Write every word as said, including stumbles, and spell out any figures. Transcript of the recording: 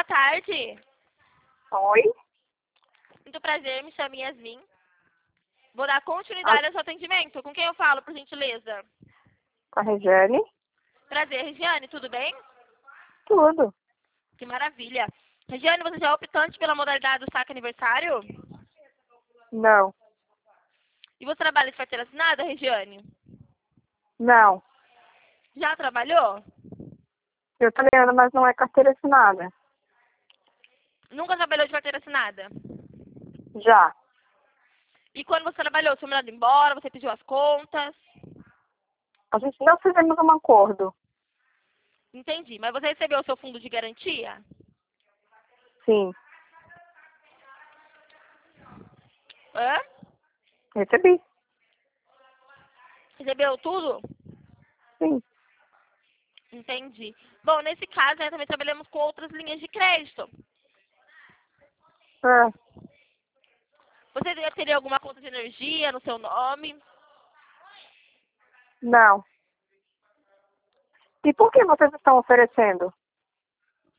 tarde. Oi? Muito prazer, me chamo Yasmin. Vou dar continuidade ao seu atendimento. Com quem eu falo, por gentileza? Com a Regiane? Prazer, Regiane, tudo bem? Tudo. Que maravilha. Regiane, você já é optante pela modalidade do saque aniversário? Não. E você trabalha de carteira assinada, Regiane? Não. Já trabalhou? Eu tô lendo, mas não é carteira assinada. Nunca trabalhou de carteira assinada? Já. E quando você trabalhou, você foi mandado embora, você pediu as contas? A gente não fizemos um acordo. Entendi. Mas você recebeu o seu fundo de garantia? Sim. Hã? Recebi. Recebeu tudo? Sim. Entendi. Bom, nesse caso, né, também trabalhamos com outras linhas de crédito. Ah, Você teria alguma conta de energia no seu nome? não. E por que vocês estão oferecendo?